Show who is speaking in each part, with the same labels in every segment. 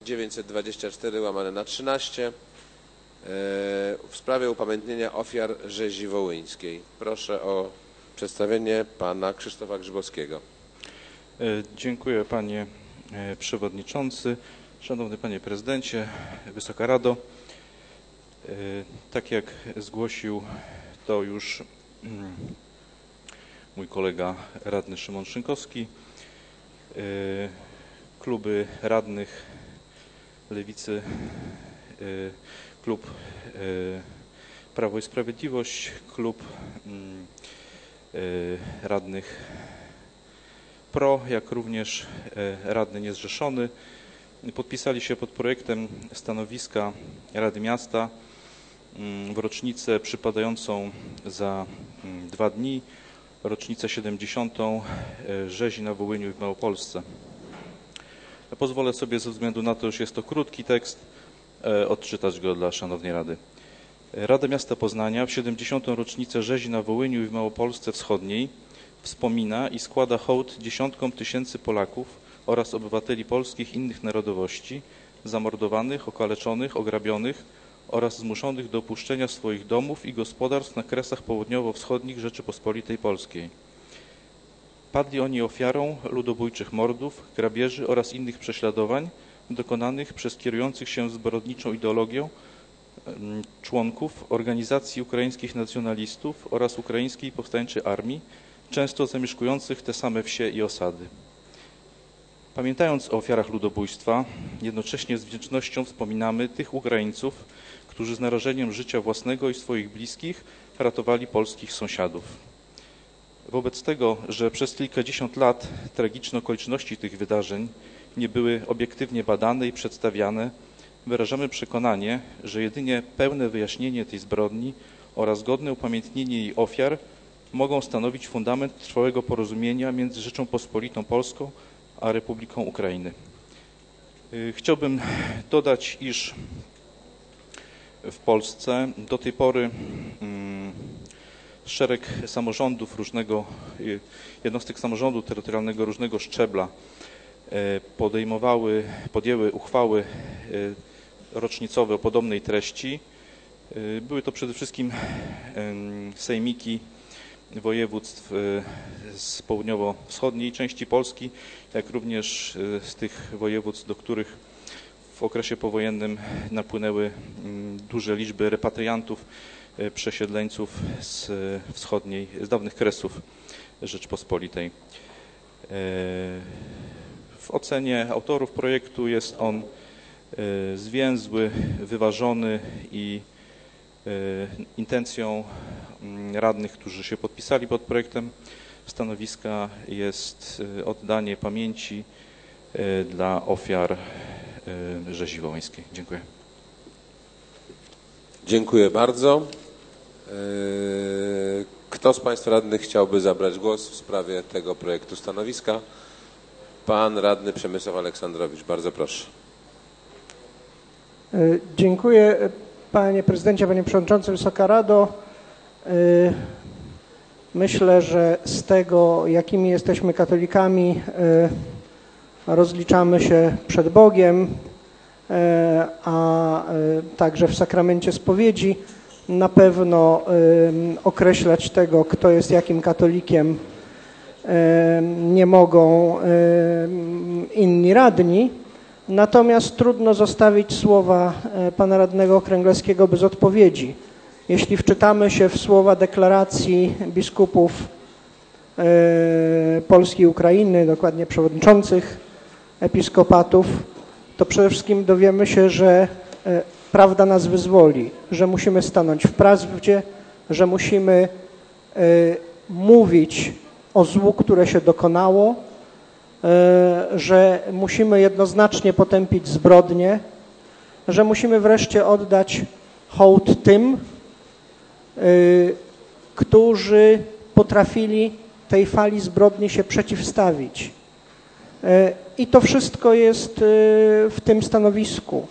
Speaker 1: 924/13 w sprawie upamiętnienia ofiar rzezi wołyńskiej. Proszę o przedstawienie pana Krzysztofa Grzybowskiego.
Speaker 2: Dziękuję panie przewodniczący, szanowny panie prezydencie, Wysoka Rado. Tak jak zgłosił to już mój kolega radny Szymon Szynkowski, kluby radnych Lewicy, klub Prawo i Sprawiedliwość, klub radnych PRO, jak również radny niezrzeszony podpisali się pod projektem stanowiska Rady Miasta w rocznicę przypadającą za 2 dni, rocznicę 70. rzezi na Wołyniu i w Małopolsce. Pozwolę sobie ze względu na to, że jest to krótki tekst, odczytać go dla szanownej Rady. Rada Miasta Poznania w 70. rocznicę rzezi na Wołyniu i w Małopolsce Wschodniej wspomina i składa hołd dziesiątkom tysięcy Polaków oraz obywateli polskich innych narodowości, zamordowanych, okaleczonych, ograbionych oraz zmuszonych do opuszczenia swoich domów i gospodarstw na kresach południowo-wschodnich Rzeczypospolitej Polskiej. Padli oni ofiarą ludobójczych mordów, grabieży oraz innych prześladowań dokonanych przez kierujących się zbrodniczą ideologią członków organizacji ukraińskich nacjonalistów oraz ukraińskiej powstańczej armii, często zamieszkujących te same wsie i osady. Pamiętając o ofiarach ludobójstwa, jednocześnie z wdzięcznością wspominamy tych Ukraińców, którzy z narażeniem życia własnego i swoich bliskich ratowali polskich sąsiadów. Wobec tego, że przez kilkadziesiąt lat tragiczne okoliczności tych wydarzeń nie były obiektywnie badane i przedstawiane, wyrażamy przekonanie, że jedynie pełne wyjaśnienie tej zbrodni oraz godne upamiętnienie jej ofiar mogą stanowić fundament trwałego porozumienia między Rzecząpospolitą Polską a Republiką Ukrainy. Chciałbym dodać, iż w Polsce do tej pory szereg samorządów jednostek samorządu terytorialnego różnego szczebla podjęły uchwały rocznicowe o podobnej treści. Były to przede wszystkim sejmiki województw z południowo-wschodniej części Polski, jak również z tych województw, do których w okresie powojennym napłynęły duże liczby repatriantów, przesiedleńców z dawnych kresów Rzeczpospolitej. W ocenie autorów projektu jest on zwięzły, wyważony i intencją radnych, którzy się podpisali pod projektem stanowiska, jest oddanie pamięci dla ofiar rzezi wołyńskiej. Dziękuję.
Speaker 1: Dziękuję bardzo. Kto z państwa radnych chciałby zabrać głos w sprawie tego projektu stanowiska? Pan radny Przemysław Aleksandrowicz. Bardzo proszę.
Speaker 3: Dziękuję panie prezydencie, panie przewodniczący, Wysoka Rado. Myślę, że z tego, jakimi jesteśmy katolikami, rozliczamy się przed Bogiem, a także w sakramencie spowiedzi. Na pewno określać tego, kto jest jakim katolikiem, nie mogą inni radni. Natomiast trudno zostawić słowa pana radnego Kręglewskiego bez odpowiedzi. Jeśli wczytamy się w słowa deklaracji biskupów Polski i Ukrainy, dokładnie przewodniczących episkopatów, to przede wszystkim dowiemy się, że prawda nas wyzwoli, że musimy stanąć w prawdzie, że musimy mówić o złu, które się dokonało, że musimy jednoznacznie potępić zbrodnie, że musimy wreszcie oddać hołd tym, którzy potrafili tej fali zbrodni się przeciwstawić. I to wszystko jest w tym stanowisku.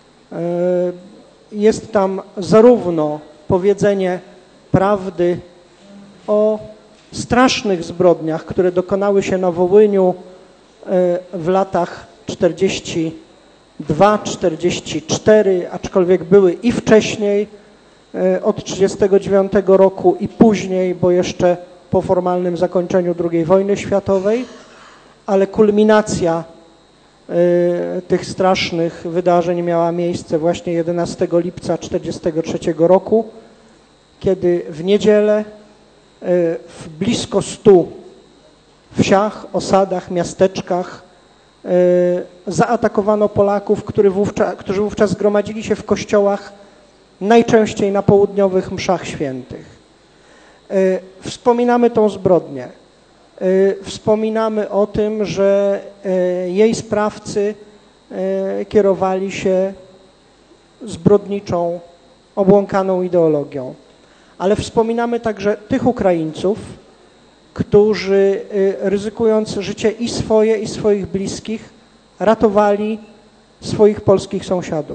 Speaker 3: Jest tam zarówno powiedzenie prawdy o strasznych zbrodniach, które dokonały się na Wołyniu w latach 40 2,44, aczkolwiek były i wcześniej, od 1939 roku i później, bo jeszcze po formalnym zakończeniu II wojny światowej, ale kulminacja tych strasznych wydarzeń miała miejsce właśnie 11 lipca 1943 roku, kiedy w niedzielę w blisko 100 wsiach, osadach, miasteczkach zaatakowano Polaków, którzy wówczas zgromadzili się w kościołach, najczęściej na południowych mszach świętych. Wspominamy tą zbrodnię. Wspominamy o tym, że jej sprawcy kierowali się zbrodniczą, obłąkaną ideologią. Ale wspominamy także tych Ukraińców, którzy ryzykując życie i swoje, i swoich bliskich, ratowali swoich polskich sąsiadów.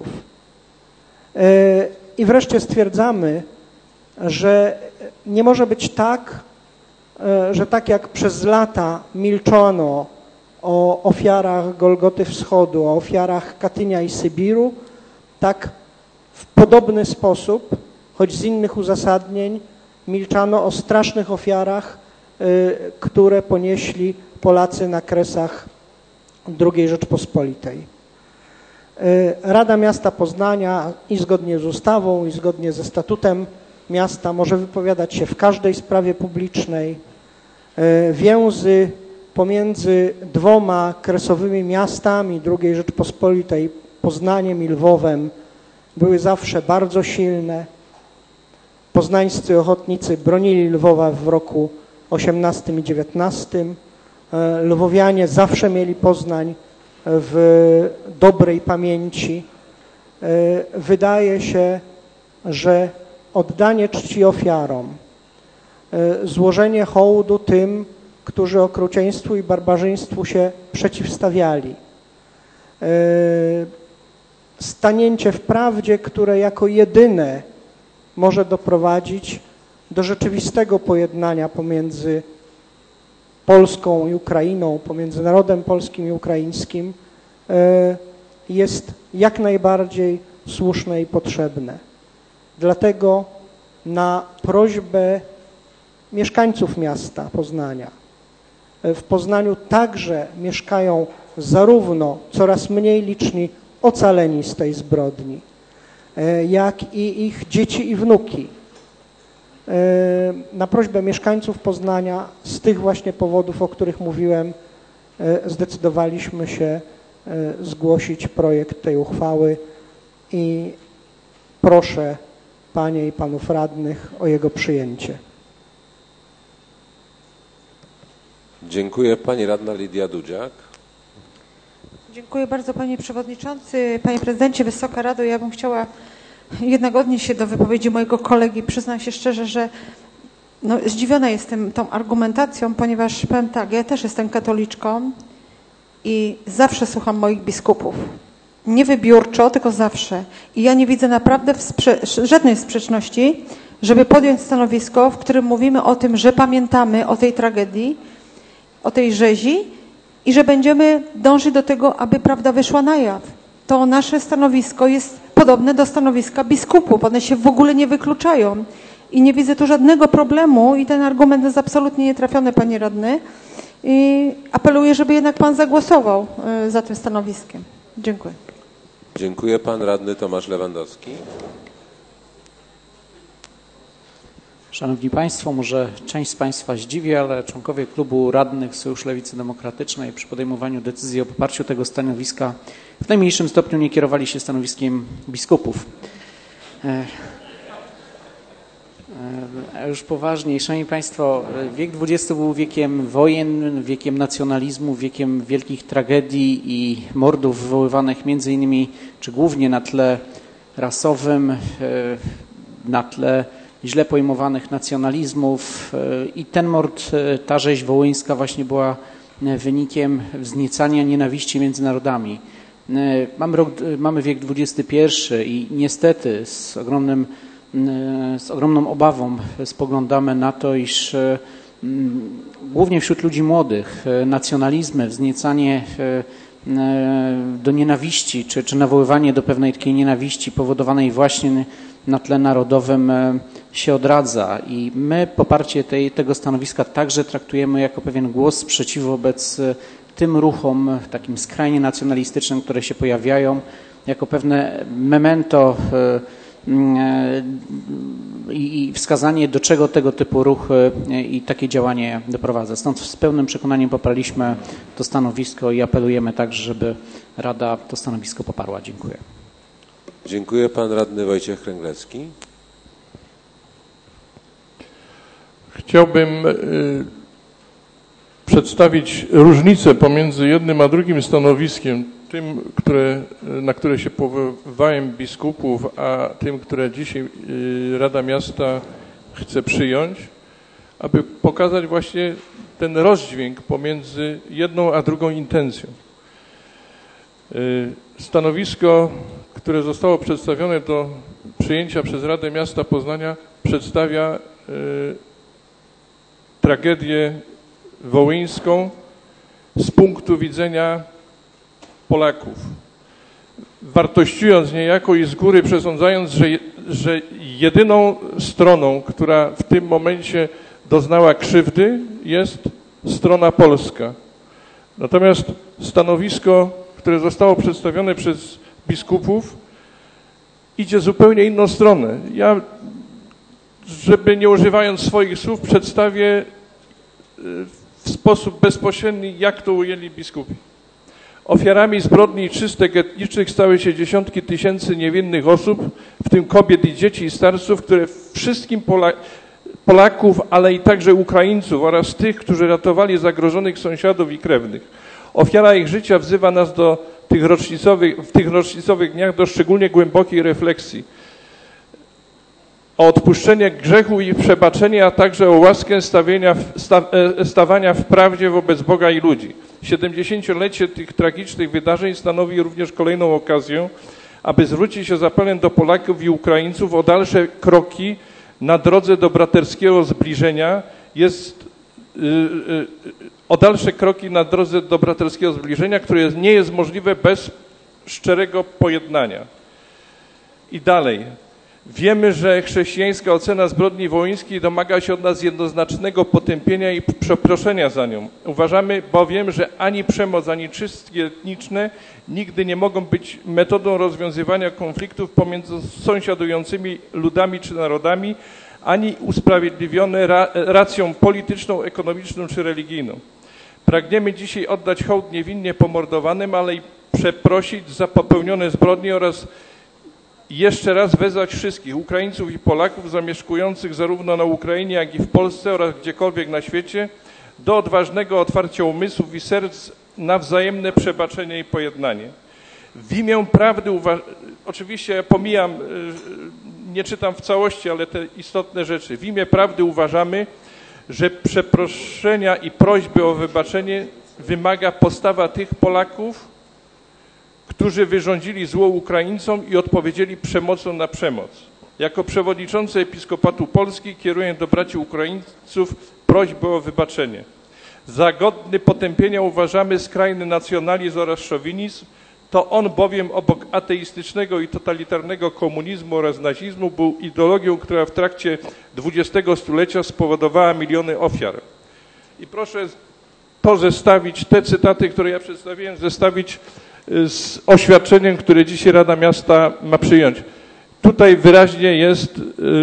Speaker 3: I wreszcie stwierdzamy, że nie może być tak, że tak jak przez lata milczono o ofiarach Golgoty Wschodu, o ofiarach Katynia i Sybiru, tak w podobny sposób, choć z innych uzasadnień, milczano o strasznych ofiarach, które ponieśli Polacy na Kresach II Rzeczpospolitej. Rada Miasta Poznania i zgodnie z ustawą, i zgodnie ze statutem miasta może wypowiadać się w każdej sprawie publicznej. Więzy pomiędzy dwoma kresowymi miastami II Rzeczpospolitej, Poznaniem i Lwowem, były zawsze bardzo silne. Poznańscy ochotnicy bronili Lwowa w roku 18 i 19. Lwowianie zawsze mieli Poznań w dobrej pamięci. Wydaje się, że oddanie czci ofiarom, złożenie hołdu tym, którzy okrucieństwu i barbarzyństwu się przeciwstawiali, stanięcie w prawdzie, które jako jedyne może doprowadzić do rzeczywistego pojednania pomiędzy Polską i Ukrainą, pomiędzy narodem polskim i ukraińskim, jest jak najbardziej słuszne i potrzebne. Dlatego na prośbę mieszkańców miasta Poznania, w Poznaniu także mieszkają zarówno coraz mniej liczni ocaleni z tej zbrodni, jak i ich dzieci i wnuki. Na prośbę mieszkańców Poznania z tych właśnie powodów, o których mówiłem, zdecydowaliśmy się zgłosić projekt tej uchwały i proszę Panie i Panów Radnych o jego przyjęcie.
Speaker 1: Dziękuję. Pani Radna Lidia Dudziak.
Speaker 4: Dziękuję bardzo Panie Przewodniczący. Panie Prezydencie, Wysoka Rado, ja bym chciała jednak odnieść się do wypowiedzi mojego kolegi. Przyznam się szczerze, że zdziwiona jestem tą argumentacją, ponieważ powiem tak, ja też jestem katoliczką i zawsze słucham moich biskupów. Nie wybiórczo, tylko zawsze. I ja nie widzę naprawdę żadnej sprzeczności, żeby podjąć stanowisko, w którym mówimy o tym, że pamiętamy o tej tragedii, o tej rzezi i że będziemy dążyć do tego, aby prawda wyszła na jaw. To nasze stanowisko jest podobne do stanowiska biskupów. One się w ogóle nie wykluczają. I nie widzę tu żadnego problemu i ten argument jest absolutnie nietrafiony, Panie Radny. I apeluję, żeby jednak Pan zagłosował za tym stanowiskiem. Dziękuję.
Speaker 1: Dziękuję. Pan Radny Tomasz Lewandowski.
Speaker 5: Szanowni Państwo, może część z Państwa zdziwi, ale członkowie klubu radnych Sojusz Lewicy Demokratycznej przy podejmowaniu decyzji o poparciu tego stanowiska w najmniejszym stopniu nie kierowali się stanowiskiem biskupów. Już poważniej, Szanowni Państwo, wiek XX był wiekiem wojen, wiekiem nacjonalizmu, wiekiem wielkich tragedii i mordów wywoływanych między innymi, czy głównie na tle rasowym, na tle źle pojmowanych nacjonalizmów i ten mord, ta rzeź wołyńska właśnie była wynikiem wzniecania nienawiści między narodami. Mamy wiek XXI i niestety z ogromną obawą spoglądamy na to, iż głównie wśród ludzi młodych nacjonalizmy, wzniecanie do nienawiści, czy nawoływanie do pewnej takiej nienawiści powodowanej właśnie na tle narodowym się odradza. I my poparcie tego stanowiska także traktujemy jako pewien głos sprzeciwu wobec tym ruchom takim skrajnie nacjonalistycznym, które się pojawiają, jako pewne memento i wskazanie, do czego tego typu ruch i takie działanie doprowadza. Stąd z pełnym przekonaniem poparliśmy to stanowisko i apelujemy także, żeby Rada to stanowisko poparła. Dziękuję.
Speaker 1: Dziękuję. Pan radny Wojciech Kręglecki.
Speaker 6: Chciałbym przedstawić różnicę pomiędzy jednym a drugim stanowiskiem, tym, na które się powoływałem biskupów, a tym, które dzisiaj Rada Miasta chce przyjąć, aby pokazać właśnie ten rozdźwięk pomiędzy jedną a drugą intencją. Stanowisko, które zostało przedstawione do przyjęcia przez Radę Miasta Poznania, przedstawia tragedię wołyńską z punktu widzenia Polaków, wartościując niejako i z góry przesądzając, że jedyną stroną, która w tym momencie doznała krzywdy, jest strona polska. Natomiast stanowisko, które zostało przedstawione przez biskupów, idzie zupełnie inną stronę. Ja, żeby nie używając swoich słów, przedstawię w sposób bezpośredni, jak to ujęli biskupi. Ofiarami zbrodni i czystek etnicznych stały się dziesiątki tysięcy niewinnych osób, w tym kobiet i dzieci i starców, które wszystkim Polaków, ale i także Ukraińców oraz tych, którzy ratowali zagrożonych sąsiadów i krewnych. Ofiara ich życia wzywa nas w tych rocznicowych dniach do szczególnie głębokiej refleksji o odpuszczenie grzechu i przebaczenie, a także o łaskę stawania w prawdzie wobec Boga i ludzi. 70-lecie tych tragicznych wydarzeń stanowi również kolejną okazję, aby zwrócić się z apelem do Polaków i Ukraińców o dalsze kroki na drodze do braterskiego zbliżenia. Które nie jest możliwe bez szczerego pojednania. I dalej. Wiemy, że chrześcijańska ocena zbrodni wołyńskiej domaga się od nas jednoznacznego potępienia i przeproszenia za nią. Uważamy bowiem, że ani przemoc, ani czystki etniczne nigdy nie mogą być metodą rozwiązywania konfliktów pomiędzy sąsiadującymi ludami czy narodami, ani usprawiedliwione racją polityczną, ekonomiczną czy religijną. Pragniemy dzisiaj oddać hołd niewinnie pomordowanym, ale i przeprosić za popełnione zbrodnie oraz jeszcze raz wezwać wszystkich Ukraińców i Polaków zamieszkujących zarówno na Ukrainie, jak i w Polsce oraz gdziekolwiek na świecie do odważnego otwarcia umysłów i serc na wzajemne przebaczenie i pojednanie. W imię prawdy, oczywiście pomijam, nie czytam w całości, ale te istotne rzeczy. W imię prawdy uważamy, że przeproszenia i prośby o wybaczenie wymaga postawa tych Polaków, którzy wyrządzili zło Ukraińcom i odpowiedzieli przemocą na przemoc. Jako przewodniczący Episkopatu Polski kieruję do braci Ukraińców prośbę o wybaczenie. Za godny potępienia uważamy skrajny nacjonalizm oraz szowinizm. To on bowiem obok ateistycznego i totalitarnego komunizmu oraz nazizmu był ideologią, która w trakcie XX stulecia spowodowała miliony ofiar. I proszę to zestawić, te cytaty, które ja przedstawiłem, zestawić z oświadczeniem, które dzisiaj Rada Miasta ma przyjąć. Tutaj wyraźnie jest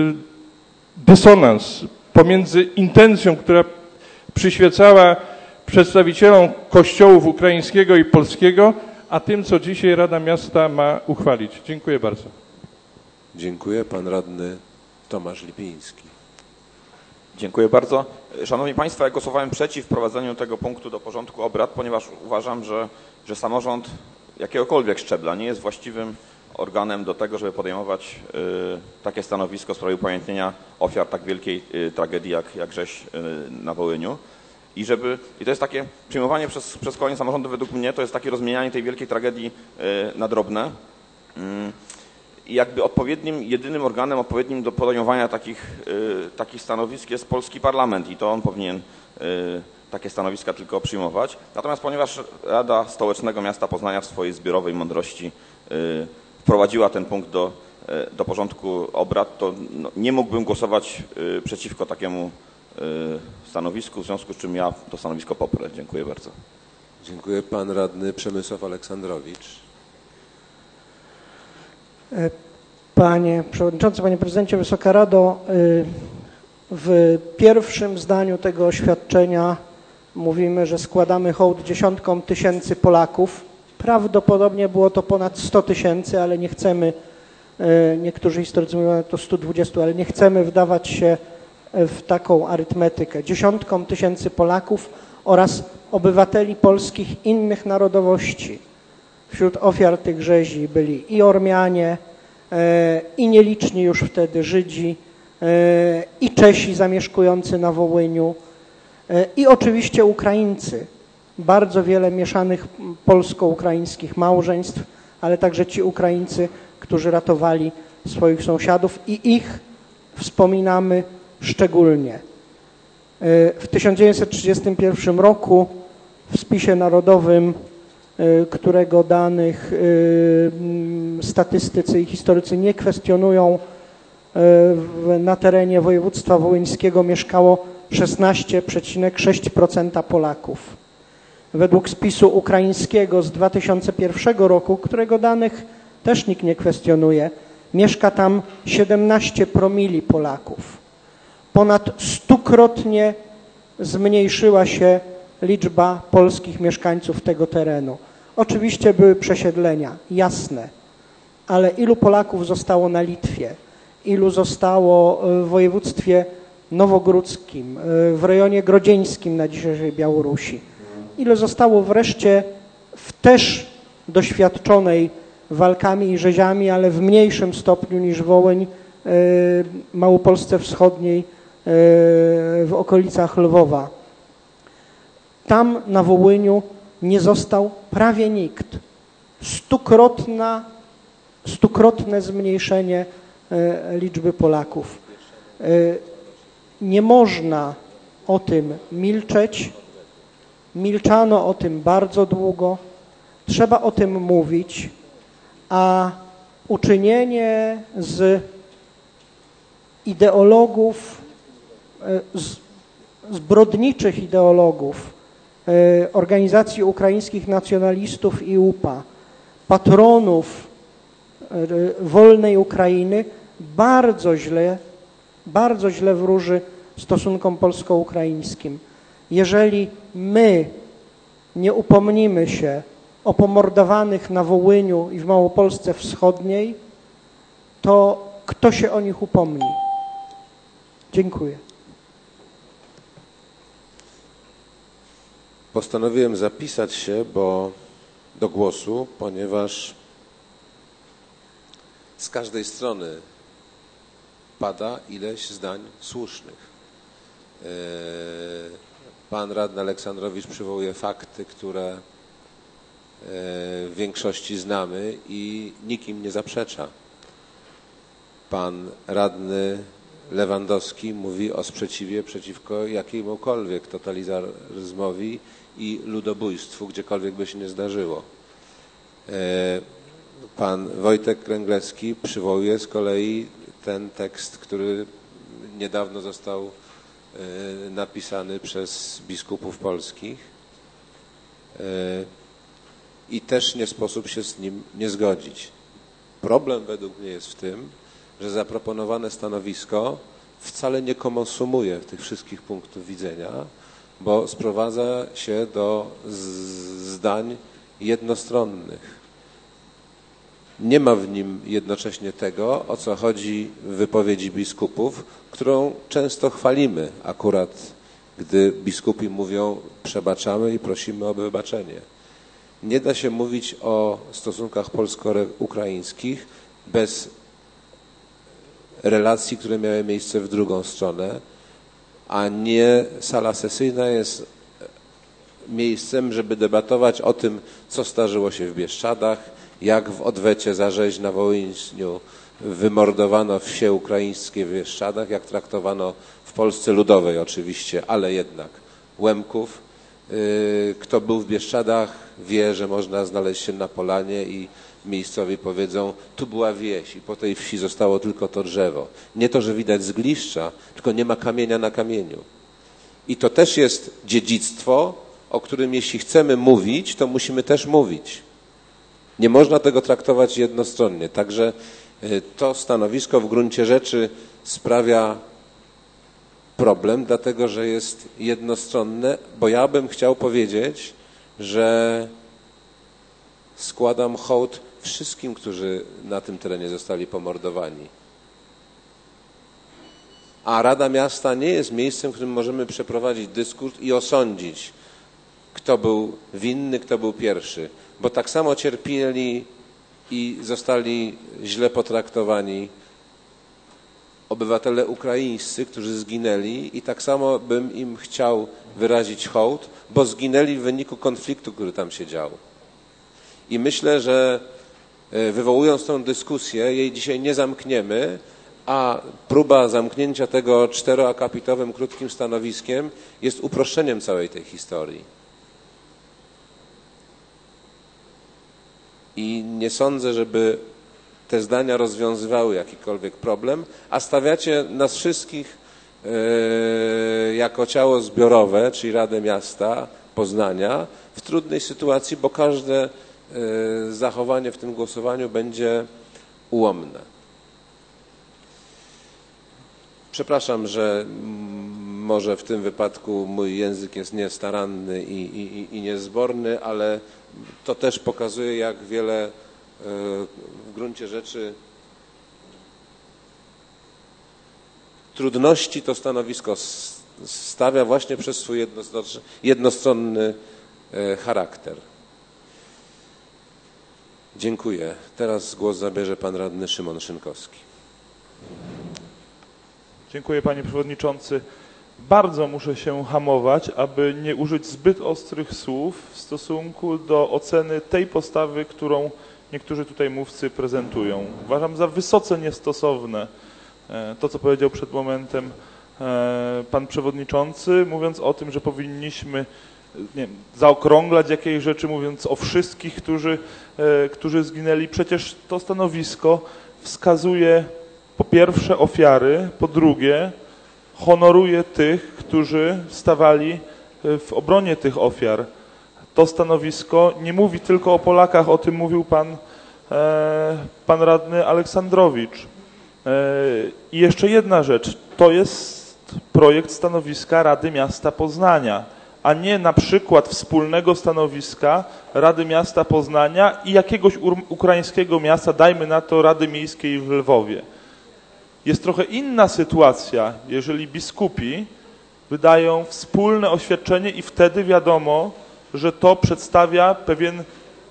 Speaker 6: dysonans pomiędzy intencją, która przyświecała przedstawicielom kościołów ukraińskiego i polskiego, a tym, co dzisiaj Rada Miasta ma uchwalić. Dziękuję bardzo.
Speaker 1: Dziękuję. Pan radny Tomasz Lipiński.
Speaker 7: Dziękuję bardzo. Szanowni Państwo, ja głosowałem przeciw wprowadzeniu tego punktu do porządku obrad, ponieważ uważam, że samorząd jakiegokolwiek szczebla nie jest właściwym organem do tego, żeby podejmować takie stanowisko w sprawie upamiętnienia ofiar tak wielkiej tragedii jak rzeź na Wołyniu. I to jest takie przyjmowanie przez kolejne samorządy, według mnie, to jest takie rozmienianie tej wielkiej tragedii na drobne. I jakby jedynym organem odpowiednim do podejmowania takich stanowisk jest polski parlament i to on powinien takie stanowiska tylko przyjmować. Natomiast ponieważ Rada Stołecznego Miasta Poznania w swojej zbiorowej mądrości wprowadziła ten punkt do porządku obrad, to nie mógłbym głosować przeciwko takiemu stanowisku, w związku z czym ja to stanowisko poprę. Dziękuję bardzo.
Speaker 1: Dziękuję. Pan radny Przemysław Aleksandrowicz.
Speaker 3: Panie Przewodniczący, Panie Prezydencie, Wysoka Rado, w pierwszym zdaniu tego oświadczenia mówimy, że składamy hołd dziesiątkom tysięcy Polaków. Prawdopodobnie było to ponad 100 tysięcy, ale nie chcemy, niektórzy historycy mówią to 120, ale nie chcemy wdawać się w taką arytmetykę. Dziesiątkom tysięcy Polaków oraz obywateli polskich innych narodowości. Wśród ofiar tych rzezi byli i Ormianie, i nieliczni już wtedy Żydzi, i Czesi zamieszkujący na Wołyniu, i oczywiście Ukraińcy. Bardzo wiele mieszanych polsko-ukraińskich małżeństw, ale także ci Ukraińcy, którzy ratowali swoich sąsiadów i ich wspominamy szczególnie. W 1931 roku w spisie narodowym, którego danych statystycy i historycy nie kwestionują, na terenie województwa wołyńskiego mieszkało 16,6% Polaków. Według spisu ukraińskiego z 2001 roku, którego danych też nikt nie kwestionuje, mieszka tam 17 promili Polaków. Ponad 100-krotnie zmniejszyła się liczba polskich mieszkańców tego terenu. Oczywiście były przesiedlenia, jasne, ale ilu Polaków zostało na Litwie, ilu zostało w województwie nowogródzkim, w rejonie grodzieńskim na dzisiejszej Białorusi, ilu zostało wreszcie w też doświadczonej walkami i rzeziami, ale w mniejszym stopniu niż Wołyń, Małopolsce Wschodniej, w okolicach Lwowa. Tam na Wołyniu nie został prawie nikt. Stukrotne zmniejszenie liczby Polaków. Nie można o tym milczeć. Milczano o tym bardzo długo. Trzeba o tym mówić, a uczynienie z ideologów, z zbrodniczych ideologów organizacji ukraińskich nacjonalistów i UPA, patronów wolnej Ukrainy, bardzo źle wróży stosunkom polsko-ukraińskim. Jeżeli my nie upomnimy się o pomordowanych na Wołyniu i w Małopolsce Wschodniej, to kto się o nich upomni? Dziękuję.
Speaker 1: Postanowiłem zapisać się do głosu, ponieważ z każdej strony pada ileś zdań słusznych. Pan radny Aleksandrowicz przywołuje fakty, które w większości znamy i nikim nie zaprzecza. Pan radny Lewandowski mówi o sprzeciwie przeciwko jakiemukolwiek totalitaryzmowi i ludobójstwu, gdziekolwiek by się nie zdarzyło. Pan Wojtek Kręglewski przywołuje z kolei ten tekst, który niedawno został napisany przez biskupów polskich i też nie sposób się z nim nie zgodzić. Problem według mnie jest w tym, że zaproponowane stanowisko wcale nie konsumuje tych wszystkich punktów widzenia, bo sprowadza się do zdań jednostronnych. Nie ma w nim jednocześnie tego, o co chodzi w wypowiedzi biskupów, którą często chwalimy akurat, gdy biskupi mówią przebaczamy i prosimy o wybaczenie. Nie da się mówić o stosunkach polsko-ukraińskich bez relacji, które miały miejsce w drugą stronę, a nie sala sesyjna jest miejscem, żeby debatować o tym, co zdarzyło się w Bieszczadach, jak w odwecie za rzeź na Wołyniu wymordowano wsie ukraińskie w Bieszczadach, jak traktowano w Polsce Ludowej oczywiście, ale jednak Łemków, Kto był w Bieszczadach, wie, że można znaleźć się na polanie i miejscowi powiedzą, tu była wieś i po tej wsi zostało tylko to drzewo. Nie to, że widać z gliszcza, tylko nie ma kamienia na kamieniu. I to też jest dziedzictwo, o którym jeśli chcemy mówić, to musimy też mówić. Nie można tego traktować jednostronnie. Także to stanowisko w gruncie rzeczy sprawia problem, dlatego że jest jednostronne, bo ja bym chciał powiedzieć, że składam hołd wszystkim, którzy na tym terenie zostali pomordowani. A Rada Miasta nie jest miejscem, w którym możemy przeprowadzić dyskurs i osądzić, kto był winny, kto był pierwszy. Bo tak samo cierpieli i zostali źle potraktowani obywatele ukraińscy, którzy zginęli i tak samo bym im chciał wyrazić hołd, bo zginęli w wyniku konfliktu, który tam się dział. I myślę, że wywołując tę dyskusję, jej dzisiaj nie zamkniemy, a próba zamknięcia tego 4-akapitowym krótkim stanowiskiem jest uproszczeniem całej tej historii. I nie sądzę, żeby te zdania rozwiązywały jakikolwiek problem, a stawiacie nas wszystkich jako ciało zbiorowe, czyli Radę Miasta Poznania, w trudnej sytuacji, bo każde zachowanie w tym głosowaniu będzie ułomne. Przepraszam, że może w tym wypadku mój język jest niestaranny i niezborny, ale to też pokazuje, jak wiele w gruncie rzeczy trudności to stanowisko stawia właśnie przez swój jednostronny charakter. Dziękuję. Teraz głos zabierze pan radny Szymon Szynkowski.
Speaker 6: Dziękuję, panie przewodniczący. Bardzo muszę się hamować, aby nie użyć zbyt ostrych słów w stosunku do oceny tej postawy, którą niektórzy tutaj mówcy prezentują. Uważam za wysoce niestosowne to, co powiedział przed momentem pan przewodniczący, mówiąc o tym, że powinniśmy zaokrąglać jakieś rzeczy, mówiąc o wszystkich, którzy zginęli. Przecież to stanowisko wskazuje po pierwsze ofiary, po drugie honoruje tych, którzy stawali w obronie tych ofiar. To stanowisko nie mówi tylko o Polakach, o tym mówił pan radny Aleksandrowicz. I jeszcze jedna rzecz, to jest projekt stanowiska Rady Miasta Poznania, a nie na przykład wspólnego stanowiska Rady Miasta Poznania i jakiegoś ukraińskiego miasta, dajmy na to Rady Miejskiej w Lwowie. Jest trochę inna sytuacja, jeżeli biskupi wydają wspólne oświadczenie i wtedy wiadomo, że to przedstawia pewien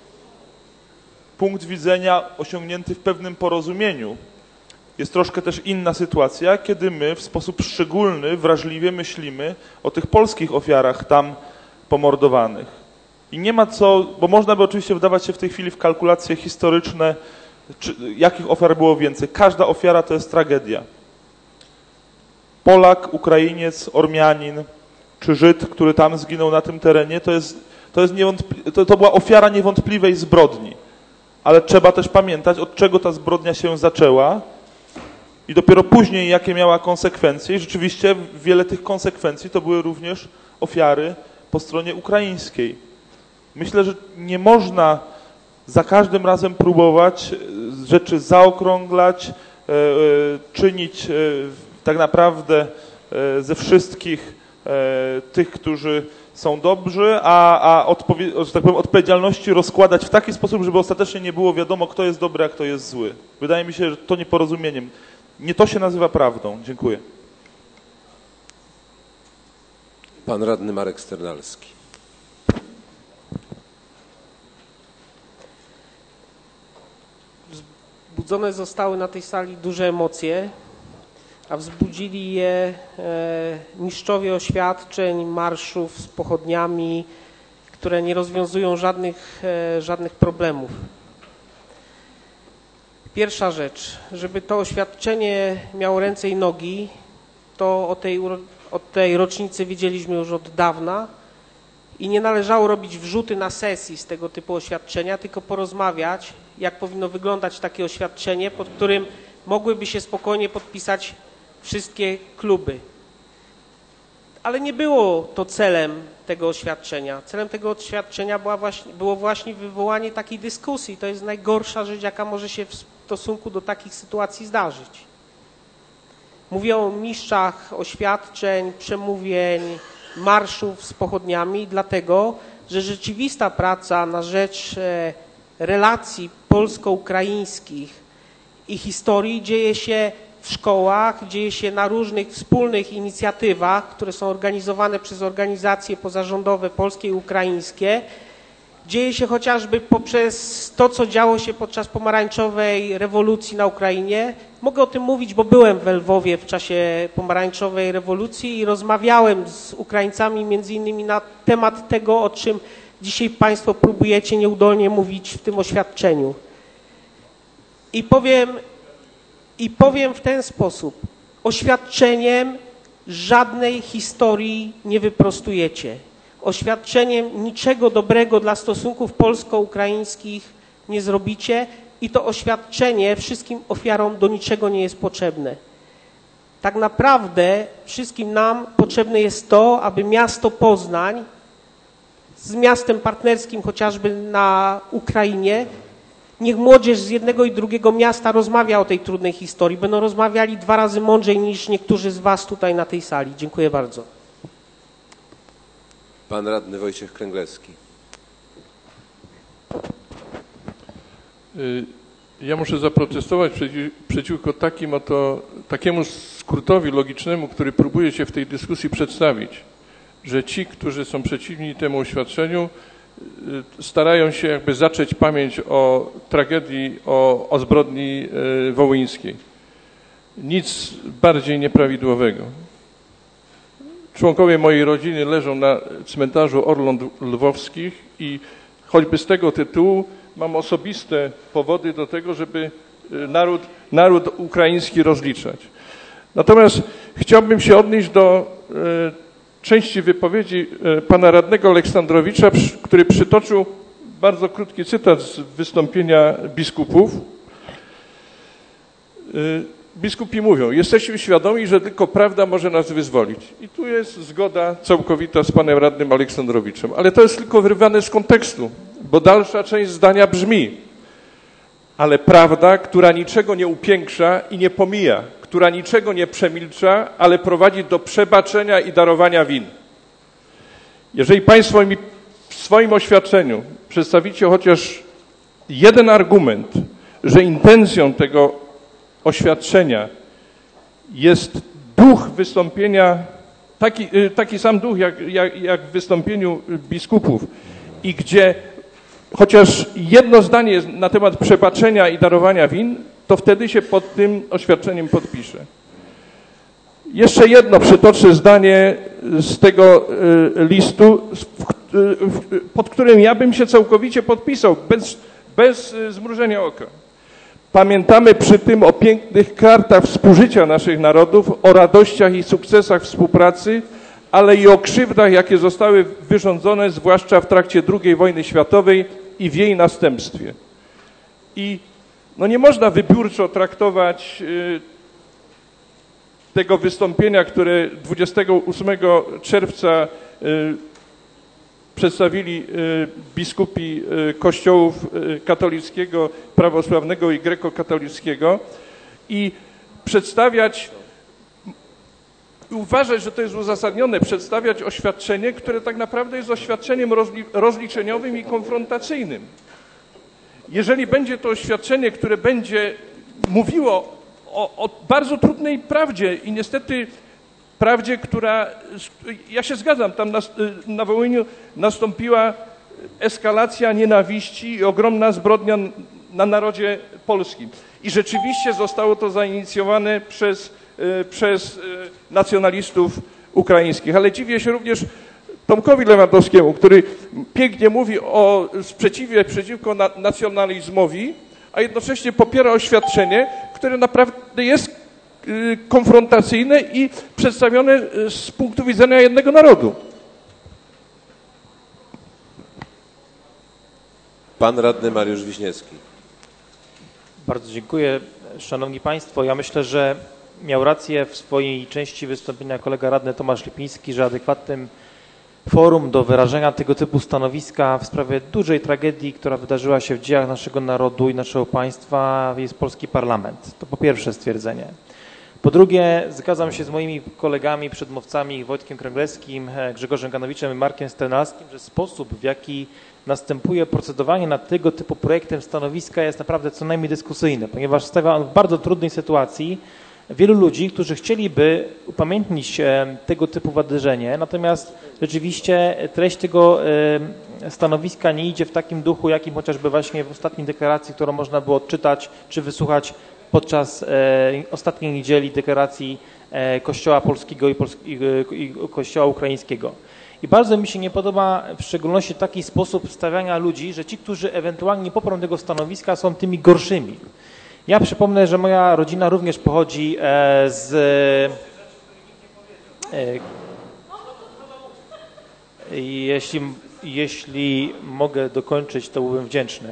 Speaker 6: punkt widzenia osiągnięty w pewnym porozumieniu. Jest troszkę też inna sytuacja, kiedy my w sposób szczególny, wrażliwie myślimy o tych polskich ofiarach tam pomordowanych. I nie ma co, bo można by oczywiście wdawać się w tej chwili w kalkulacje historyczne, jakich ofiar było więcej. Każda ofiara to jest tragedia. Polak, Ukrainiec, Ormianin czy Żyd, który tam zginął na tym terenie, to była ofiara niewątpliwej zbrodni. Ale trzeba też pamiętać, od czego ta zbrodnia się zaczęła i dopiero później jakie miała konsekwencje. I rzeczywiście wiele tych konsekwencji to były również ofiary po stronie ukraińskiej. Myślę, że nie można za każdym razem próbować rzeczy zaokrąglać, czynić tak naprawdę ze wszystkich tych, którzy są dobrzy, że tak powiem, odpowiedzialności rozkładać w taki sposób, żeby ostatecznie nie było wiadomo, kto jest dobry, a kto jest zły. Wydaje mi się, że to nieporozumieniem. Nie to się nazywa prawdą. Dziękuję.
Speaker 1: Pan radny Marek Sternalski.
Speaker 8: Wzbudzone zostały na tej sali duże emocje, a wzbudzili je mistrzowie oświadczeń, marszów z pochodniami, które nie rozwiązują żadnych problemów. Pierwsza rzecz, żeby to oświadczenie miało ręce i nogi, to o tej rocznicy wiedzieliśmy już od dawna i nie należało robić wrzuty na sesji z tego typu oświadczenia, tylko porozmawiać, jak powinno wyglądać takie oświadczenie, pod którym mogłyby się spokojnie podpisać wszystkie kluby. Ale nie było to celem tego oświadczenia. Celem tego oświadczenia było właśnie wywołanie takiej dyskusji. To jest najgorsza rzecz, jaka może się w stosunku do takich sytuacji zdarzyć. Mówię o mistrzach oświadczeń, przemówień, marszów z pochodniami, dlatego, że rzeczywista praca na rzecz relacji polsko-ukraińskich i historii dzieje się w szkołach, dzieje się na różnych wspólnych inicjatywach, które są organizowane przez organizacje pozarządowe polskie i ukraińskie. Dzieje się chociażby poprzez to, co działo się podczas pomarańczowej rewolucji na Ukrainie. Mogę o tym mówić, bo byłem w Lwowie w czasie pomarańczowej rewolucji i rozmawiałem z Ukraińcami między innymi na temat tego, o czym dzisiaj Państwo próbujecie nieudolnie mówić w tym oświadczeniu. I powiem w ten sposób. Oświadczeniem żadnej historii nie wyprostujecie. Oświadczeniem niczego dobrego dla stosunków polsko-ukraińskich nie zrobicie i to oświadczenie wszystkim ofiarom do niczego nie jest potrzebne. Tak naprawdę wszystkim nam potrzebne jest to, aby miasto Poznań z miastem partnerskim chociażby na Ukrainie, niech młodzież z jednego i drugiego miasta rozmawia o tej trudnej historii. Będą rozmawiali 2 razy mądrzej niż niektórzy z Was tutaj na tej sali. Dziękuję bardzo.
Speaker 1: Pan radny Wojciech Kręglewski.
Speaker 6: Ja muszę zaprotestować przeciwko takiemu skrótowi logicznemu, który próbuje się w tej dyskusji przedstawić, że ci, którzy są przeciwni temu oświadczeniu, starają się jakby zacząć pamięć o tragedii, o zbrodni wołyńskiej. Nic bardziej nieprawidłowego. Członkowie mojej rodziny leżą na cmentarzu Orląt Lwowskich i choćby z tego tytułu mam osobiste powody do tego, żeby naród ukraiński rozliczać. Natomiast chciałbym się odnieść do części wypowiedzi pana radnego Aleksandrowicza, który przytoczył bardzo krótki cytat z wystąpienia biskupów. Biskupi mówią, jesteśmy świadomi, że tylko prawda może nas wyzwolić. I tu jest zgoda całkowita z panem radnym Aleksandrowiczem. Ale to jest tylko wyrwane z kontekstu, bo dalsza część zdania brzmi, ale prawda, która niczego nie upiększa i nie pomija, która niczego nie przemilcza, ale prowadzi do przebaczenia i darowania win. Jeżeli państwo mi w swoim oświadczeniu przedstawicie chociaż jeden argument, że intencją tego oświadczenia jest duch wystąpienia, taki sam duch jak w wystąpieniu biskupów i gdzie chociaż jedno zdanie jest na temat przebaczenia i darowania win, to wtedy się pod tym oświadczeniem podpiszę. Jeszcze jedno przytoczę zdanie z tego listu, pod którym ja bym się całkowicie podpisał, bez zmrużenia oka. Pamiętamy przy tym o pięknych kartach współżycia naszych narodów, o radościach i sukcesach współpracy, ale i o krzywdach, jakie zostały wyrządzone, zwłaszcza w trakcie II wojny światowej i w jej następstwie. I nie można wybiórczo traktować tego wystąpienia, które 28 czerwca przedstawili biskupi kościołów katolickiego, prawosławnego i grekokatolickiego i przedstawiać, uważać, że to jest uzasadnione, przedstawiać oświadczenie, które tak naprawdę jest oświadczeniem rozliczeniowym i konfrontacyjnym. Jeżeli będzie to oświadczenie, które będzie mówiło o bardzo trudnej prawdzie i niestety prawdzie, która, ja się zgadzam, tam na Wołyniu nastąpiła eskalacja nienawiści i ogromna zbrodnia na narodzie polskim. I rzeczywiście zostało to zainicjowane przez nacjonalistów ukraińskich. Ale dziwię się również Tomkowi Lewandowskiemu, który pięknie mówi o sprzeciwie przeciwko nacjonalizmowi, a jednocześnie popiera oświadczenie, które naprawdę jest konfrontacyjne i przedstawione z punktu widzenia jednego narodu.
Speaker 1: Pan radny Mariusz Wiśniewski.
Speaker 9: Bardzo dziękuję. Szanowni Państwo, ja myślę, że miał rację w swojej części wystąpienia kolega radny Tomasz Lipiński, że adekwatnym forum do wyrażenia tego typu stanowiska w sprawie dużej tragedii, która wydarzyła się w dziejach naszego narodu i naszego państwa, jest polski parlament. To po pierwsze stwierdzenie. Po drugie, zgadzam się z moimi kolegami, przedmówcami Wojtkiem Kręglewskim, Grzegorzem Ganowiczem i Markiem Sternalskim, że sposób, w jaki następuje procedowanie nad tego typu projektem stanowiska jest naprawdę co najmniej dyskusyjny, ponieważ stawia on w bardzo trudnej sytuacji wielu ludzi, którzy chcieliby upamiętnić tego typu wydarzenie, natomiast rzeczywiście treść tego stanowiska nie idzie w takim duchu, jakim chociażby właśnie w ostatniej deklaracji, którą można było odczytać czy wysłuchać podczas ostatniej niedzieli deklaracji Kościoła Polskiego i Kościoła Ukraińskiego. I bardzo mi się nie podoba w szczególności taki sposób stawiania ludzi, że ci, którzy ewentualnie nie poprą tego stanowiska, są tymi gorszymi. Ja przypomnę, że moja rodzina również pochodzi jeśli mogę dokończyć, to byłbym wdzięczny.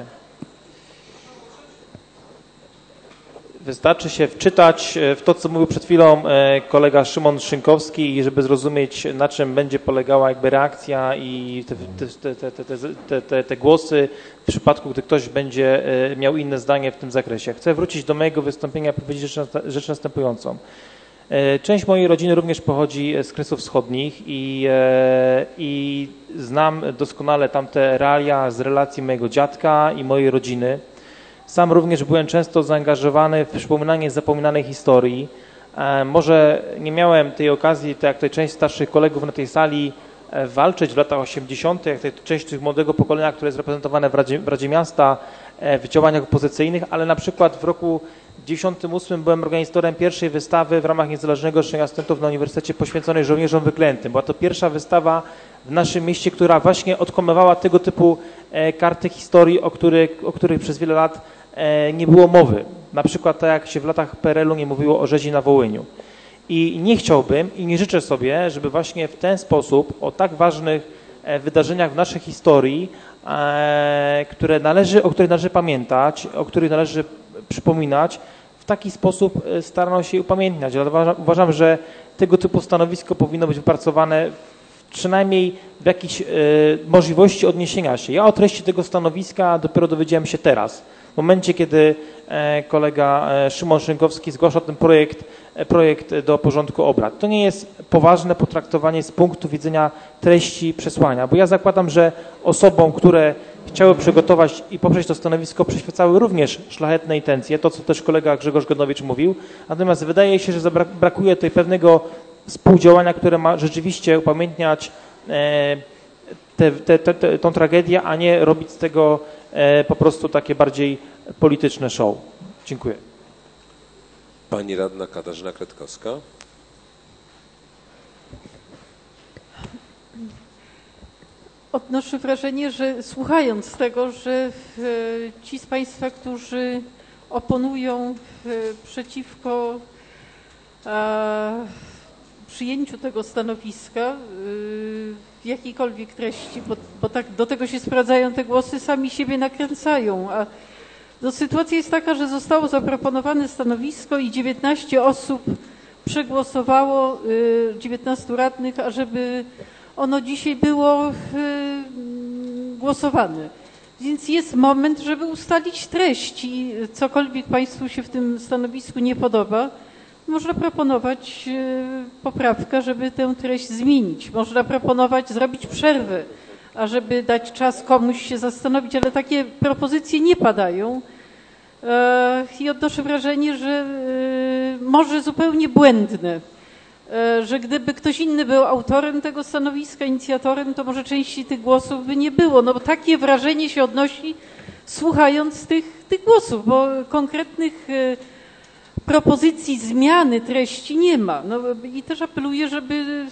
Speaker 9: Wystarczy się wczytać w to, co mówił przed chwilą kolega Szymon Szynkowski, żeby zrozumieć, na czym będzie polegała jakby reakcja i te głosy w przypadku, gdy ktoś będzie miał inne zdanie w tym zakresie. Chcę wrócić do mojego wystąpienia i powiedzieć rzecz następującą. Część mojej rodziny również pochodzi z Kresów Wschodnich i znam doskonale tamte realia z relacji mojego dziadka i mojej rodziny. Sam również byłem często zaangażowany w przypominanie zapominanej historii. Może nie miałem tej okazji, tak jak tutaj część starszych kolegów na tej sali, walczyć w latach 80., jak tutaj część tych młodego pokolenia, które jest reprezentowane w Radzie Miasta w działaniach opozycyjnych, ale na przykład w roku 1998 byłem organizatorem pierwszej wystawy w ramach Niezależnego Szkolenia Studentów na Uniwersytecie poświęconej żołnierzom wyklętym. Była to pierwsza wystawa w naszym mieście, która właśnie odkłamywała tego typu karty historii, o których przez wiele lat nie było mowy. Na przykład tak jak się w latach PRL-u nie mówiło o rzezi na Wołyniu. I nie chciałbym i nie życzę sobie, żeby właśnie w ten sposób o tak ważnych wydarzeniach w naszej historii, o których należy pamiętać, o których należy przypominać, w taki sposób starano się upamiętniać. Ale uważam, że tego typu stanowisko powinno być wypracowane przynajmniej w jakiejś możliwości odniesienia się. Ja o treści tego stanowiska dopiero dowiedziałem się teraz. W momencie, kiedy kolega Szymon Szynkowski zgłasza ten projekt do porządku obrad. To nie jest poważne potraktowanie z punktu widzenia treści przesłania, bo ja zakładam, że osobom, które chciały przygotować i poprzeć to stanowisko, przyświecały również szlachetne intencje, to co też kolega Grzegorz Ganowicz mówił, natomiast wydaje się, że brakuje tutaj pewnego współdziałania, które ma rzeczywiście upamiętniać tą tragedię, a nie robić z tego po prostu takie bardziej polityczne show. Dziękuję.
Speaker 1: Pani radna Katarzyna Kretkowska.
Speaker 10: Odnoszę wrażenie, że słuchając tego, że ci z Państwa, którzy oponują przeciwko przyjęciu tego stanowiska w jakiejkolwiek treści, bo tak do tego się sprawdzają te głosy, sami siebie nakręcają. A sytuacja jest taka, że zostało zaproponowane stanowisko i 19 osób przegłosowało, 19 radnych, ażeby ono dzisiaj było głosowane. Więc jest moment, żeby ustalić treść i cokolwiek Państwu się w tym stanowisku nie podoba, można proponować poprawkę, żeby tę treść zmienić. Można proponować zrobić przerwę, ażeby dać czas komuś się zastanowić, ale takie propozycje nie padają. I odnoszę wrażenie, że może zupełnie błędne, że gdyby ktoś inny był autorem tego stanowiska, inicjatorem, to może części tych głosów by nie było. No bo takie wrażenie się odnosi, słuchając tych głosów, bo konkretnych propozycji zmiany treści nie ma. No i też apeluję, żeby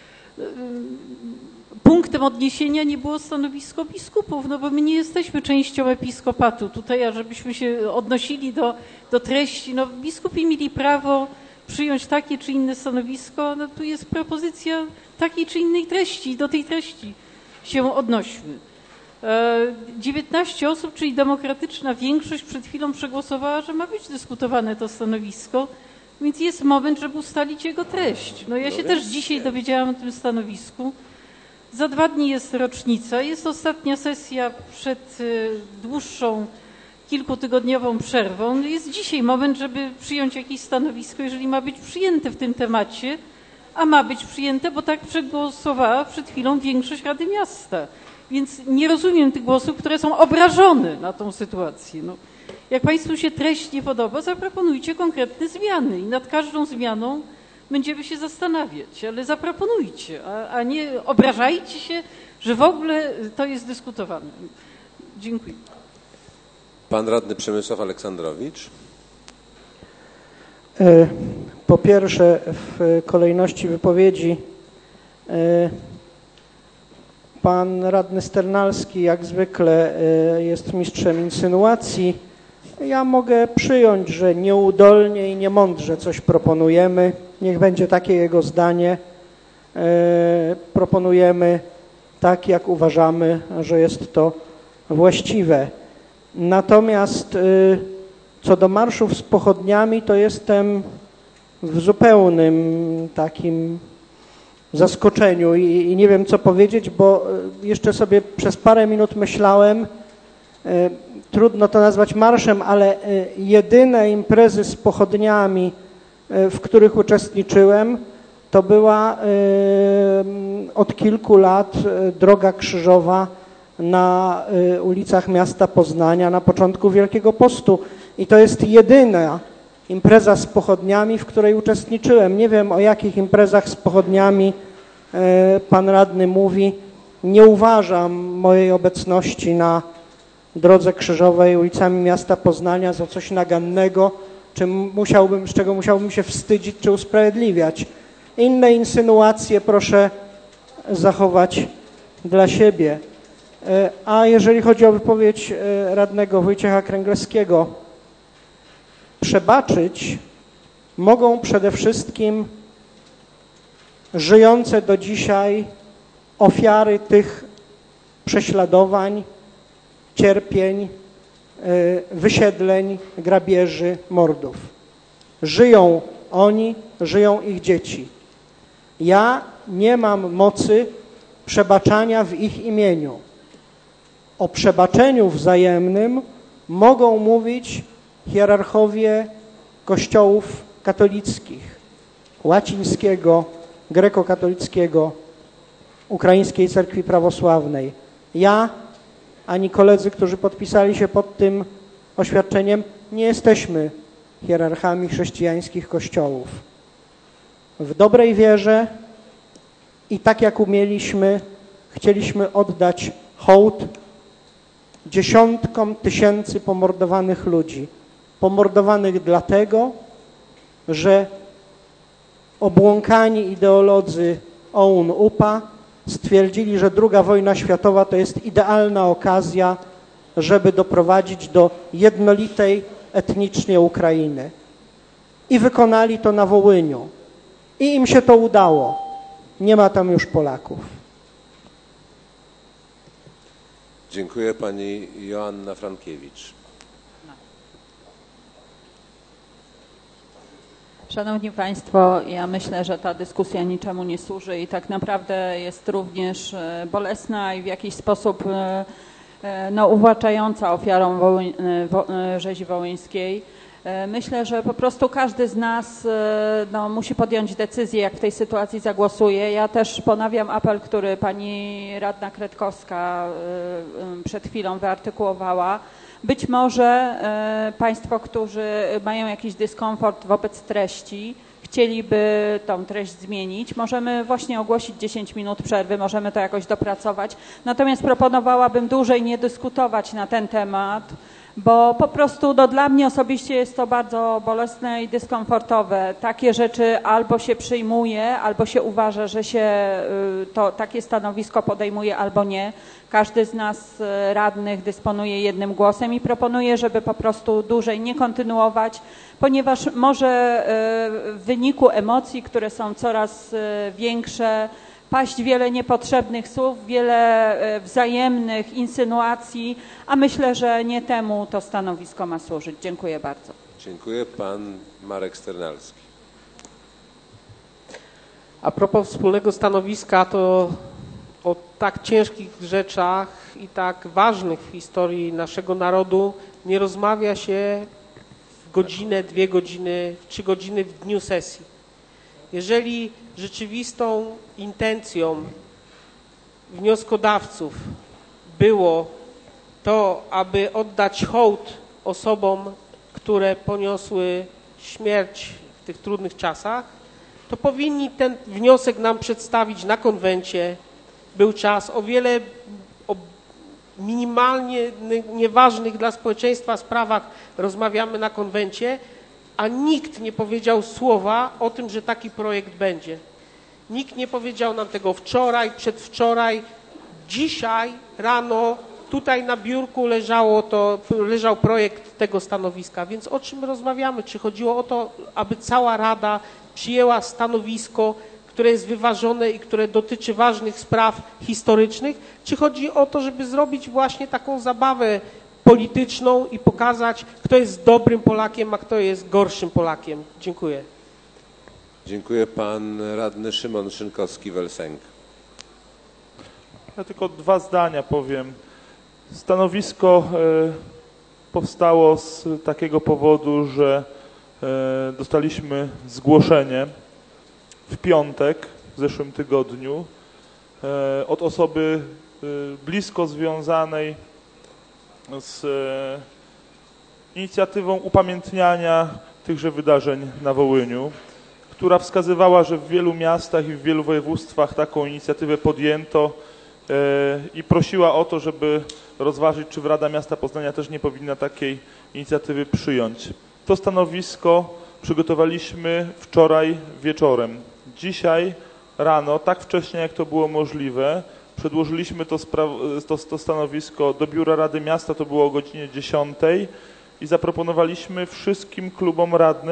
Speaker 10: punktem odniesienia nie było stanowisko biskupów, no bo my nie jesteśmy częścią episkopatu tutaj, a żebyśmy się odnosili do treści. No biskupi mieli prawo przyjąć takie czy inne stanowisko, no tu jest propozycja takiej czy innej treści i do tej treści się odnośmy. 19 osób, czyli demokratyczna większość przed chwilą przegłosowała, że ma być dyskutowane to stanowisko, więc jest moment, żeby ustalić jego treść. No ja się też dzisiaj dowiedziałam o tym stanowisku. Za 2 dni jest rocznica, jest ostatnia sesja przed dłuższą, kilkutygodniową przerwą. Jest dzisiaj moment, żeby przyjąć jakieś stanowisko, jeżeli ma być przyjęte w tym temacie, a ma być przyjęte, bo tak przegłosowała przed chwilą większość Rady Miasta. Więc nie rozumiem tych głosów, które są obrażone na tą sytuację. No, jak Państwu się treść nie podoba, zaproponujcie konkretne zmiany i nad każdą zmianą będziemy się zastanawiać, ale zaproponujcie, a nie obrażajcie się, że w ogóle to jest dyskutowane. Dziękuję.
Speaker 1: Pan radny Przemysław Aleksandrowicz.
Speaker 3: Po pierwsze, w kolejności wypowiedzi pan radny Sternalski jak zwykle jest mistrzem insynuacji. Ja mogę przyjąć, że nieudolnie i niemądrze coś proponujemy. Niech będzie takie jego zdanie. Proponujemy tak, jak uważamy, że jest to właściwe. Natomiast co do marszów z pochodniami, to jestem w zupełnym takim zaskoczeniu i nie wiem, co powiedzieć, bo jeszcze sobie przez parę minut myślałem, trudno to nazwać marszem, ale jedyne imprezy z pochodniami, w których uczestniczyłem, to była od kilku lat droga krzyżowa na ulicach miasta Poznania na początku Wielkiego Postu. I to jest jedyna impreza z pochodniami, w której uczestniczyłem. Nie wiem, o jakich imprezach z pochodniami pan radny mówi. Nie uważam mojej obecności na drodze krzyżowej ulicami miasta Poznania za coś nagannego, z czego musiałbym się wstydzić czy usprawiedliwiać. Inne insynuacje proszę zachować dla siebie. A jeżeli chodzi o wypowiedź radnego Wojciecha Kręglewskiego, przebaczyć mogą przede wszystkim żyjące do dzisiaj ofiary tych prześladowań, cierpień, wysiedleń, grabieży, mordów. Żyją oni, żyją ich dzieci. Ja nie mam mocy przebaczania w ich imieniu. O przebaczeniu wzajemnym mogą mówić hierarchowie kościołów katolickich, łacińskiego, grekokatolickiego, Ukraińskiej Cerkwi Prawosławnej. Ja ani koledzy, którzy podpisali się pod tym oświadczeniem, nie jesteśmy hierarchami chrześcijańskich kościołów. W dobrej wierze i tak jak umieliśmy, chcieliśmy oddać hołd dziesiątkom tysięcy pomordowanych ludzi. Pomordowanych dlatego, że obłąkani ideolodzy OUN-UPA stwierdzili, że II wojna światowa to jest idealna okazja, żeby doprowadzić do jednolitej etnicznie Ukrainy. I wykonali to na Wołyniu. I im się to udało. Nie ma tam już Polaków.
Speaker 1: Dziękuję. Pani Joanna Frankiewicz.
Speaker 11: Szanowni Państwo, ja myślę, że ta dyskusja niczemu nie służy i tak naprawdę jest również bolesna i w jakiś sposób uwłaczająca ofiarom rzezi wołyńskiej. Myślę, że po prostu każdy z nas musi podjąć decyzję, jak w tej sytuacji zagłosuje. Ja też ponawiam apel, który pani radna Kretkowska przed chwilą wyartykułowała. Być może Państwo, którzy mają jakiś dyskomfort wobec treści, chcieliby tą treść zmienić, możemy właśnie ogłosić 10 minut przerwy, możemy to jakoś dopracować. Natomiast proponowałabym dłużej nie dyskutować na ten temat, bo po prostu dla mnie osobiście jest to bardzo bolesne i dyskomfortowe. Takie rzeczy albo się przyjmuje, albo się uważa, że się takie stanowisko podejmuje, albo nie. Każdy z nas radnych dysponuje jednym głosem i proponuję, żeby po prostu dłużej nie kontynuować, ponieważ może w wyniku emocji, które są coraz większe, paść wiele niepotrzebnych słów, wiele wzajemnych insynuacji, a myślę, że nie temu to stanowisko ma służyć. Dziękuję bardzo.
Speaker 1: Dziękuję. Pan Marek Sternalski.
Speaker 8: A propos wspólnego stanowiska, to o tak ciężkich rzeczach i tak ważnych w historii naszego narodu nie rozmawia się w godzinę, 2 godziny, 3 godziny w dniu sesji. Jeżeli rzeczywistą intencją wnioskodawców było to, aby oddać hołd osobom, które poniosły śmierć w tych trudnych czasach, to powinni ten wniosek nam przedstawić na konwencie. Był czas, o wiele minimalnie nieważnych dla społeczeństwa sprawach rozmawiamy na konwencie, a nikt nie powiedział słowa o tym, że taki projekt będzie. Nikt nie powiedział nam tego wczoraj, przedwczoraj. Dzisiaj rano tutaj na biurku leżał projekt tego stanowiska, więc o czym rozmawiamy? Czy chodziło o to, aby cała Rada przyjęła stanowisko, które jest wyważone i które dotyczy ważnych spraw historycznych, czy chodzi o to, żeby zrobić właśnie taką zabawę polityczną i pokazać, kto jest dobrym Polakiem, a kto jest gorszym Polakiem? Dziękuję.
Speaker 1: Dziękuję. Pan radny Szymon Szynkowski-Welsenk.
Speaker 12: Ja tylko 2 zdania powiem. Stanowisko powstało z takiego powodu, że dostaliśmy zgłoszenie w piątek w zeszłym tygodniu od osoby blisko związanej z inicjatywą upamiętniania tychże wydarzeń na Wołyniu, która wskazywała, że w wielu miastach i w wielu województwach taką inicjatywę podjęto i prosiła o to, żeby rozważyć, czy Rada Miasta Poznania też nie powinna takiej inicjatywy przyjąć. To stanowisko przygotowaliśmy wczoraj wieczorem. Dzisiaj rano, tak wcześnie jak to było możliwe, przedłożyliśmy to stanowisko do Biura Rady Miasta, to było o godzinie 10 i zaproponowaliśmy wszystkim klubom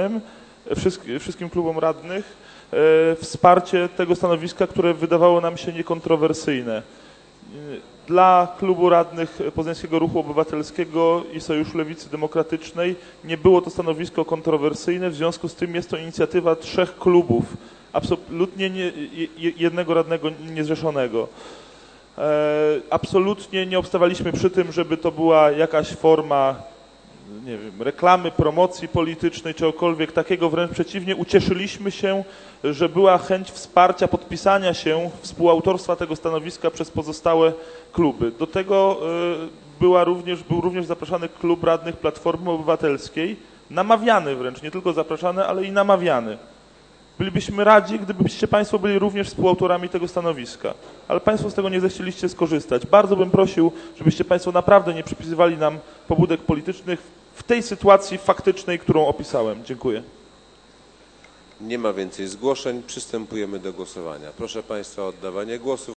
Speaker 12: radnych wsparcie tego stanowiska, które wydawało nam się niekontrowersyjne. Dla klubu radnych Poznańskiego Ruchu Obywatelskiego i Sojuszu Lewicy Demokratycznej nie było to stanowisko kontrowersyjne, w związku z tym jest to inicjatywa 3 klubów, absolutnie jednego radnego niezrzeszonego. Absolutnie nie obstawaliśmy przy tym, żeby to była jakaś forma, nie wiem, reklamy, promocji politycznej, czegokolwiek takiego, wręcz przeciwnie, ucieszyliśmy się, że była chęć wsparcia, podpisania się, współautorstwa tego stanowiska przez pozostałe kluby. Do tego był również zapraszany klub radnych Platformy Obywatelskiej, namawiany wręcz, nie tylko zapraszany, ale i namawiany. Bylibyśmy radzi, gdybyście Państwo byli również współautorami tego stanowiska, ale Państwo z tego nie zechcieliście skorzystać. Bardzo bym prosił, żebyście Państwo naprawdę nie przypisywali nam pobudek politycznych w tej sytuacji faktycznej, którą opisałem. Dziękuję.
Speaker 1: Nie ma więcej zgłoszeń. Przystępujemy do głosowania. Proszę Państwa o oddawanie głosów.